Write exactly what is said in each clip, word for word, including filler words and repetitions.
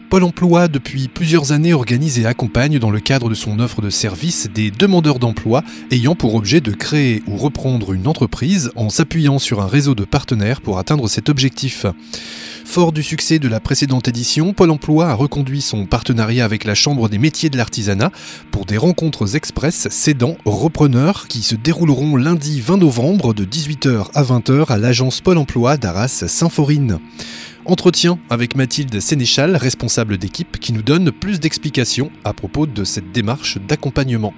Pôle emploi, depuis plusieurs années, organise et accompagne dans le cadre de son offre de services des demandeurs d'emploi ayant pour objet de créer ou reprendre une entreprise en s'appuyant sur un réseau de partenaires pour atteindre cet objectif. Fort du succès de la précédente édition, Pôle emploi a reconduit son partenariat avec la Chambre des métiers de l'artisanat pour des rencontres express cédants repreneurs qui se dérouleront lundi vingt novembre de dix-huit heures à vingt heures à l'agence Pôle emploi d'Arras-Saint-Faurine. Entretien avec Mathilde Sénéchal, responsable d'équipe, qui nous donne plus d'explications à propos de cette démarche d'accompagnement.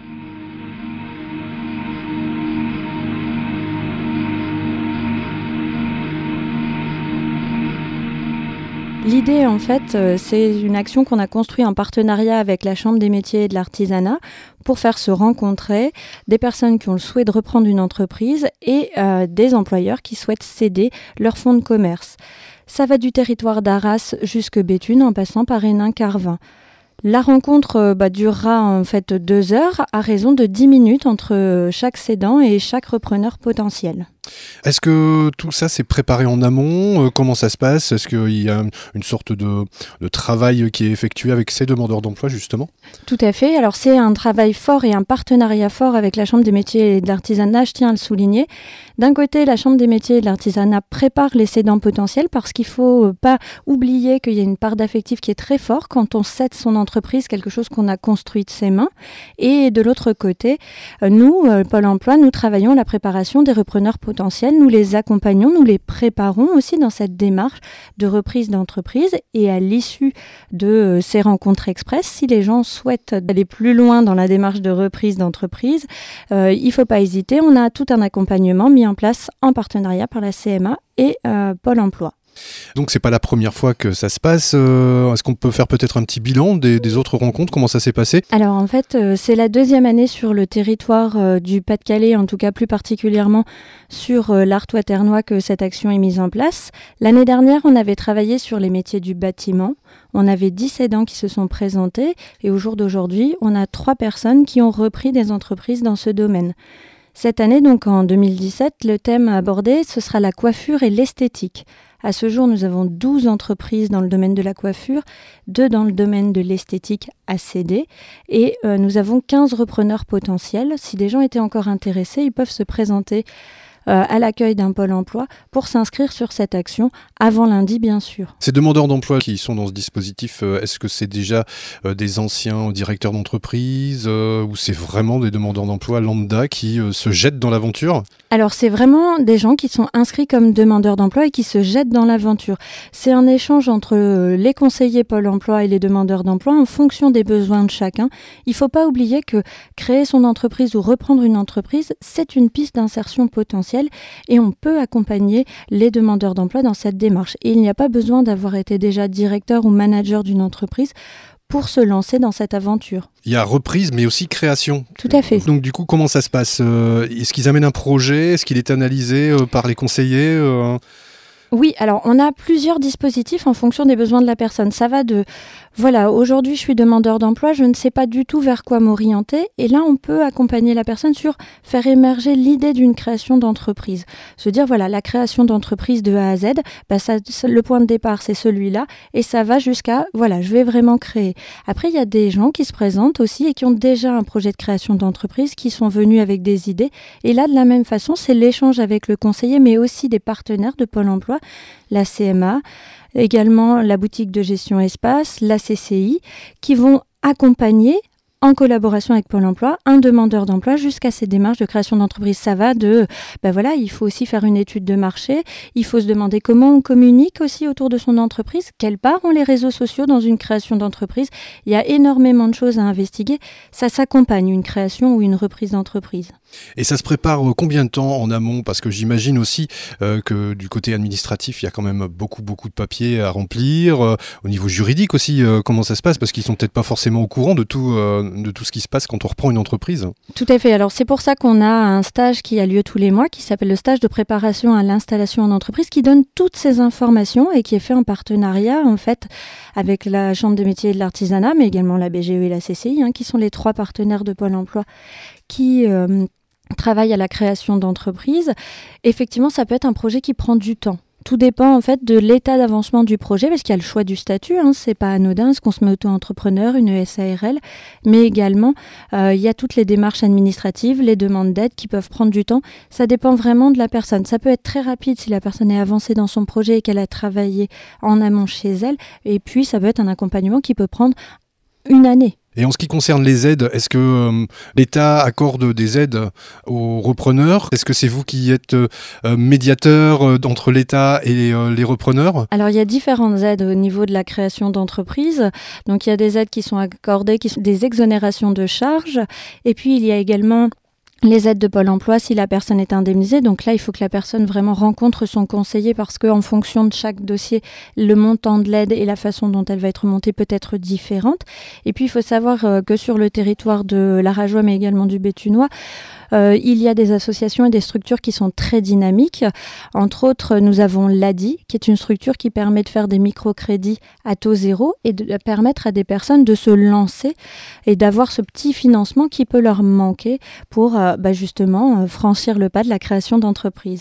L'idée, en fait, c'est une action qu'on a construite en partenariat avec la Chambre des métiers et de l'artisanat pour faire se rencontrer des personnes qui ont le souhait de reprendre une entreprise et euh, des employeurs qui souhaitent céder leur fonds de commerce. Ça va du territoire d'Arras jusque Béthune en passant par Hénin-Carvin. La rencontre bah, durera en fait deux heures à raison de dix minutes entre chaque cédant et chaque repreneur potentiel. Est-ce que tout ça s'est préparé en amont ? Comment ça se passe ? Est-ce qu'il y a une sorte de, de travail qui est effectué avec ces demandeurs d'emploi justement ? Tout à fait. Alors c'est un travail fort et un partenariat fort avec la Chambre des métiers et de l'artisanat, je tiens à le souligner. D'un côté, la Chambre des métiers et de l'artisanat prépare les cédants potentiels parce qu'il ne faut pas oublier qu'il y a une part d'affectif qui est très forte quand on cède son entreprise, quelque chose qu'on a construit de ses mains. Et de l'autre côté, nous, Pôle emploi, nous travaillons à la préparation des repreneurs potentiels. Nous les accompagnons, nous les préparons aussi dans cette démarche de reprise d'entreprise et à l'issue de ces rencontres express, si les gens souhaitent aller plus loin dans la démarche de reprise d'entreprise, euh, il ne faut pas hésiter, on a tout un accompagnement mis en place en partenariat par la C M A et euh, Pôle emploi. Donc c'est pas la première fois que ça se passe. Euh, est-ce qu'on peut faire peut-être un petit bilan des, des autres rencontres ? Comment ça s'est passé ? Alors en fait, euh, c'est la deuxième année sur le territoire euh, du Pas-de-Calais, en tout cas plus particulièrement sur euh, l'Artois-Ternois que cette action est mise en place. L'année dernière, on avait travaillé sur les métiers du bâtiment. On avait dix cédants qui se sont présentés et au jour d'aujourd'hui, on a trois personnes qui ont repris des entreprises dans ce domaine. Cette année, donc en deux mille dix-sept, le thème abordé, ce sera la coiffure et l'esthétique. À ce jour, nous avons douze entreprises dans le domaine de la coiffure, deux dans le domaine de l'esthétique à céder et euh, nous avons quinze repreneurs potentiels. Si des gens étaient encore intéressés, ils peuvent se présenter euh, à l'accueil d'un pôle emploi pour s'inscrire sur cette action avant lundi, bien sûr. Ces demandeurs d'emploi qui sont dans ce dispositif, euh, est-ce que c'est déjà euh, des anciens directeurs d'entreprise euh, ou c'est vraiment des demandeurs d'emploi lambda qui euh, se jettent dans l'aventure ? Alors, c'est vraiment des gens qui sont inscrits comme demandeurs d'emploi et qui se jettent dans l'aventure. C'est un échange entre les conseillers Pôle emploi et les demandeurs d'emploi en fonction des besoins de chacun. Il ne faut pas oublier que créer son entreprise ou reprendre une entreprise, c'est une piste d'insertion potentielle et on peut accompagner les demandeurs d'emploi dans cette démarche. Et il n'y a pas besoin d'avoir été déjà directeur ou manager d'une entreprise pour se lancer dans cette aventure. Il y a reprise, mais aussi création. Tout à fait. Donc du coup, comment ça se passe ? euh, Est-ce qu'ils amènent un projet ? Est-ce qu'il est analysé euh, par les conseillers euh... Oui, alors on a plusieurs dispositifs en fonction des besoins de la personne. Ça va de, voilà, aujourd'hui je suis demandeur d'emploi, je ne sais pas du tout vers quoi m'orienter. Et là, on peut accompagner la personne sur faire émerger l'idée d'une création d'entreprise. Se dire, voilà, la création d'entreprise de A à Z, bah ça, le point de départ, c'est celui-là. Et ça va jusqu'à, voilà, je vais vraiment créer. Après, il y a des gens qui se présentent aussi et qui ont déjà un projet de création d'entreprise, qui sont venus avec des idées. Et là, de la même façon, c'est l'échange avec le conseiller, mais aussi des partenaires de Pôle emploi, la C M A, également la boutique de gestion espace, la C C I, qui vont accompagner en collaboration avec Pôle emploi, un demandeur d'emploi jusqu'à ces démarches de création d'entreprise. Ça va de, ben voilà, il faut aussi faire une étude de marché, il faut se demander comment on communique aussi autour de son entreprise, quelle part ont les réseaux sociaux dans une création d'entreprise. Il y a énormément de choses à investiguer. Ça s'accompagne, une création ou une reprise d'entreprise. Et ça se prépare combien de temps en amont ? Parce que j'imagine aussi euh, que du côté administratif, il y a quand même beaucoup, beaucoup de papiers à remplir. Euh, au niveau juridique aussi, euh, comment ça se passe ? Parce qu'ils sont peut-être pas forcément au courant de tout, euh, de tout ce qui se passe quand on reprend une entreprise. Tout à fait. Alors c'est pour ça qu'on a un stage qui a lieu tous les mois, qui s'appelle le stage de préparation à l'installation en entreprise, qui donne toutes ces informations et qui est fait en partenariat en fait avec la Chambre des métiers et de l'artisanat, mais également la B G E et la C C I, hein, qui sont les trois partenaires de Pôle emploi qui euh, travaillent à la création d'entreprises. Effectivement, ça peut être un projet qui prend du temps. Tout dépend en fait de l'état d'avancement du projet, parce qu'il y a le choix du statut, hein, c'est pas anodin, est-ce qu'on se met auto-entrepreneur, une S A R L, mais également euh, il y a toutes les démarches administratives, les demandes d'aide qui peuvent prendre du temps. Ça dépend vraiment de la personne. Ça peut être très rapide si la personne est avancée dans son projet et qu'elle a travaillé en amont chez elle, et puis ça peut être un accompagnement qui peut prendre une année. Et en ce qui concerne les aides, est-ce que euh, l'État accorde des aides aux repreneurs ? Est-ce que c'est vous qui êtes euh, médiateur euh, entre l'État et euh, les repreneurs ? Alors, il y a différentes aides au niveau de la création d'entreprises. Donc, il y a des aides qui sont accordées, qui sont des exonérations de charges. Et puis, il y a également les aides de Pôle emploi si la personne est indemnisée. Donc là, il faut que la personne vraiment rencontre son conseiller parce qu'en fonction de chaque dossier, le montant de l'aide et la façon dont elle va être montée peut être différente. Et puis, il faut savoir euh, que sur le territoire de l'Arajois, mais également du Béthunois, Euh, il y a des associations et des structures qui sont très dynamiques. Entre autres, nous avons l'A D I, qui est une structure qui permet de faire des microcrédits à taux zéro et de permettre à des personnes de se lancer et d'avoir ce petit financement qui peut leur manquer pour euh, bah justement euh, franchir le pas de la création d'entreprise.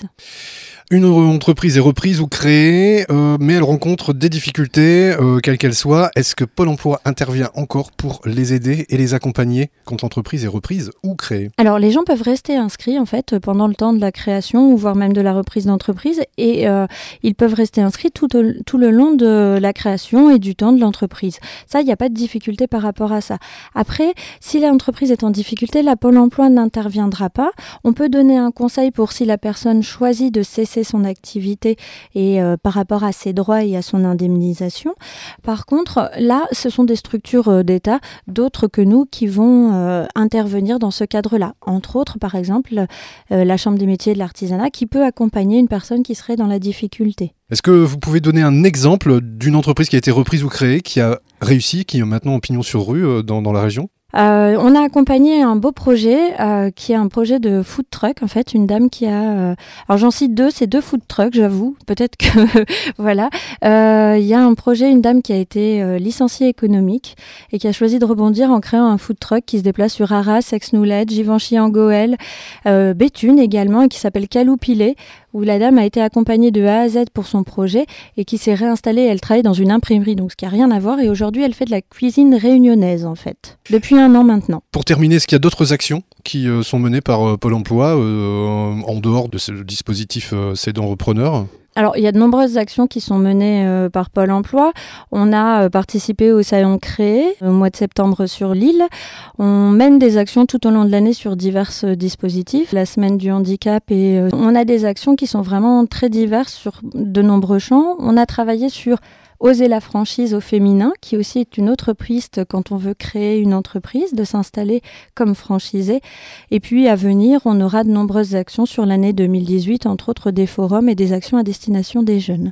Une entreprise est reprise ou créée, euh, mais elle rencontre des difficultés, euh, quelles qu'elles soient. Est-ce que Pôle emploi intervient encore pour les aider et les accompagner quand l'entreprise est reprise ou créée ? Alors, les gens peuvent rester inscrits, en fait, pendant le temps de la création ou voire même de la reprise d'entreprise et euh, ils peuvent rester inscrits tout, au, tout le long de la création et du temps de l'entreprise. Ça, il n'y a pas de difficulté par rapport à ça. Après, si l'entreprise est en difficulté, la Pôle emploi n'interviendra pas. On peut donner un conseil pour si la personne choisit de cesser son activité et euh, par rapport à ses droits et à son indemnisation. Par contre, là, ce sont des structures euh, d'État, d'autres que nous, qui vont euh, intervenir dans ce cadre-là. Entre autres, par exemple, euh, la Chambre des métiers et de l'artisanat qui peut accompagner une personne qui serait dans la difficulté. Est-ce que vous pouvez donner un exemple d'une entreprise qui a été reprise ou créée, qui a réussi, qui est maintenant en pignon sur rue euh, dans, dans la région ? Euh, on a accompagné un beau projet euh, qui est un projet de food truck, en fait, une dame qui a... Euh, alors j'en cite deux, c'est deux food trucks, j'avoue, peut-être que... voilà. Euh, il y a un projet, une dame qui a été euh, licenciée économique et qui a choisi de rebondir en créant un food truck qui se déplace sur Arras, Aix-Noulette, Givenchy-en-Goël, euh, Béthune également, et qui s'appelle Caloupilé, où la dame a été accompagnée de A à Z pour son projet et qui s'est réinstallée. Elle travaille dans une imprimerie, donc ce qui n'a rien à voir. Et aujourd'hui, elle fait de la cuisine réunionnaise, en fait, depuis un an maintenant. Pour terminer, est-ce qu'il y a d'autres actions qui euh, sont menées par euh, Pôle emploi euh, en dehors de ce dispositif euh, cédant repreneur ? Alors, il y a de nombreuses actions qui sont menées euh, par Pôle emploi. On a euh, participé au Salon Créé au mois de septembre sur l'île. On mène des actions tout au long de l'année sur divers euh, dispositifs. La semaine du handicap et euh, on a des actions qui sont vraiment très diverses sur de nombreux champs. On a travaillé sur Oser la franchise au féminin, qui aussi est une autre piste quand on veut créer une entreprise, de s'installer comme franchisé. Et puis à venir, on aura de nombreuses actions sur l'année deux mille dix-huit, entre autres des forums et des actions à destination des jeunes.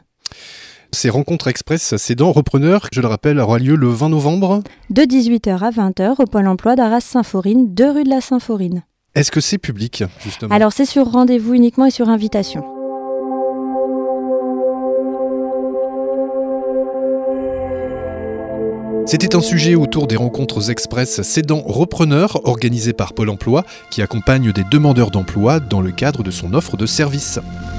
Ces rencontres express cédant repreneurs, je le rappelle, aura lieu le vingt novembre de dix-huit heures à vingt heures au Pôle emploi d'Arras-Saint-Faurine, deux rue de la Saint-Faurine. Est-ce que c'est public, justement ? Alors c'est sur rendez-vous uniquement et sur invitation. C'était un sujet autour des rencontres express cédant repreneurs organisées par Pôle emploi qui accompagne des demandeurs d'emploi dans le cadre de son offre de service.